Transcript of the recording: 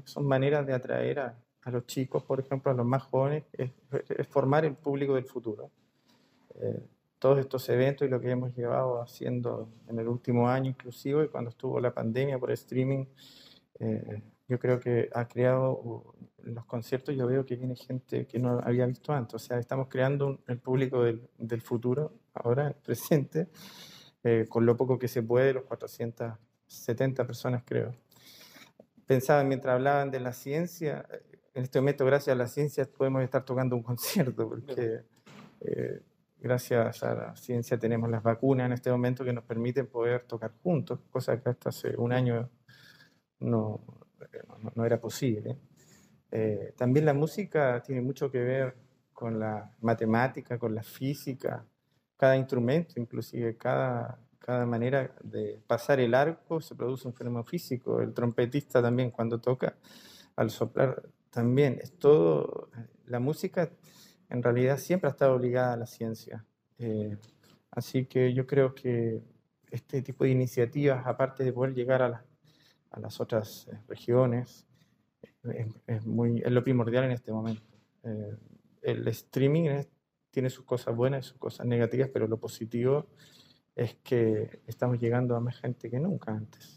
son maneras de atraer a los chicos, por ejemplo, a los más jóvenes, es formar el público del futuro. Eh, Todos estos eventos y lo que hemos llevado haciendo en el último año inclusive, y cuando estuvo la pandemia por streaming, yo creo que ha creado los conciertos, yo veo que viene gente que no había visto antes, o sea, estamos creando el público del futuro, ahora, el presente, con lo poco que se puede, los 470 personas creo. Pensaba mientras hablaban de la ciencia, en este momento gracias a la ciencia podemos estar tocando un concierto, porque gracias a la ciencia tenemos las vacunas en este momento que nos permiten poder tocar juntos, cosa que hasta hace un año no, no era posible. También la música tiene mucho que ver con la matemática, con la física, cada instrumento, inclusive cada manera de pasar el arco se produce un fenómeno físico. El trompetista también cuando toca, al soplar también, es todo, la música en realidad siempre ha estado ligada a la ciencia. Así que yo creo que este tipo de iniciativas, aparte de poder llegar a las otras regiones, es lo primordial en este momento. El streaming tiene sus cosas buenas y sus cosas negativas, pero lo positivo es que estamos llegando a más gente que nunca antes.